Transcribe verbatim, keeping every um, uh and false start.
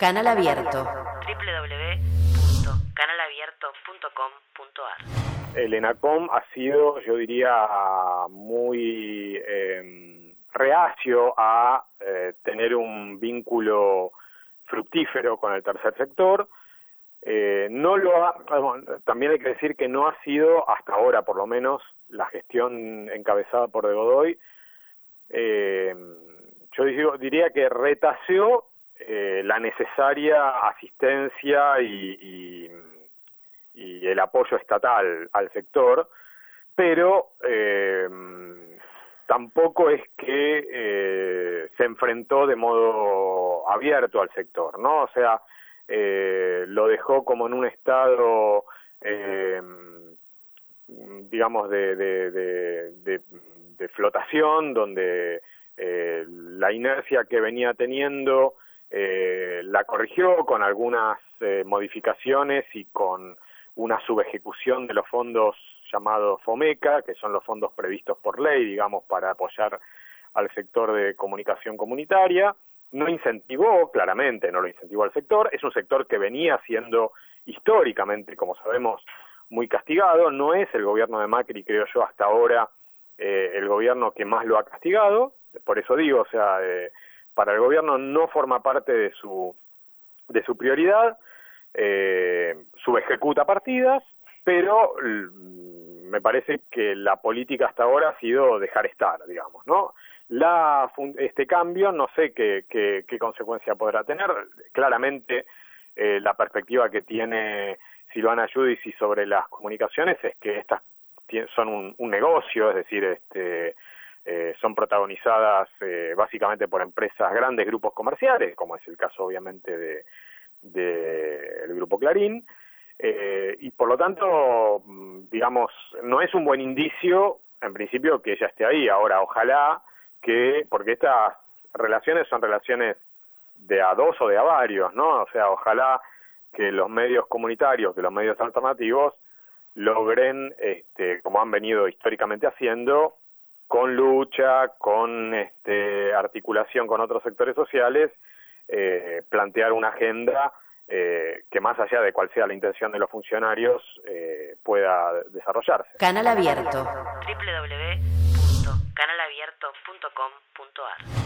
Canal Abierto. doble u doble u doble u punto canal abierto punto com punto a r. El ENACOM ha sido, yo diría, muy eh, reacio a eh, tener un vínculo fructífero con el tercer sector. Eh, no lo ha, bueno, también hay que decir que no ha sido, hasta ahora por lo menos, la gestión encabezada por De Godoy. Eh, yo digo, diría que retaseó eh, la necesaria asistencia y, y, y el apoyo estatal al sector, pero eh, tampoco es que eh, se enfrentó de modo abierto al sector, ¿no? O sea, eh, lo dejó como en un estado, eh, digamos, de, de, de, de, de flotación, donde eh, la inercia que venía teniendo eh, la corrigió con algunas eh, modificaciones y con una subejecución de los fondos llamados FOMECA, que son los fondos previstos por ley, digamos, para apoyar al sector de comunicación comunitaria. No incentivó, claramente, no lo incentivó al sector. Es un sector que venía siendo históricamente, como sabemos, muy castigado. No es el gobierno de Macri, creo yo, hasta ahora eh, el gobierno que más lo ha castigado. Por eso digo, o sea, eh, para el gobierno no forma parte de su, de su prioridad. Eh, subejecuta partidas, pero me parece que la política hasta ahora ha sido dejar estar, digamos, ¿no? La, este cambio no sé qué, qué, qué consecuencia podrá tener. Claramente eh, la perspectiva que tiene Silvana Giudici sobre las comunicaciones es que estas son un, un negocio, es decir, este, eh, son protagonizadas eh, básicamente por empresas, grandes grupos comerciales, como es el caso obviamente de del Grupo Clarín, eh, y por lo tanto, digamos, no es un buen indicio, en principio, que ella esté ahí. Ahora, ojalá que, porque estas relaciones son relaciones de a dos o de a varios, ¿no? O sea, ojalá que los medios comunitarios, que los medios alternativos, logren, este, como han venido históricamente haciendo, con lucha, con este, articulación con otros sectores sociales, Eh, plantear una agenda eh, que más allá de cuál sea la intención de los funcionarios eh, pueda desarrollarse. Canal Abierto. doble u doble u doble u punto canal abierto punto com punto a r.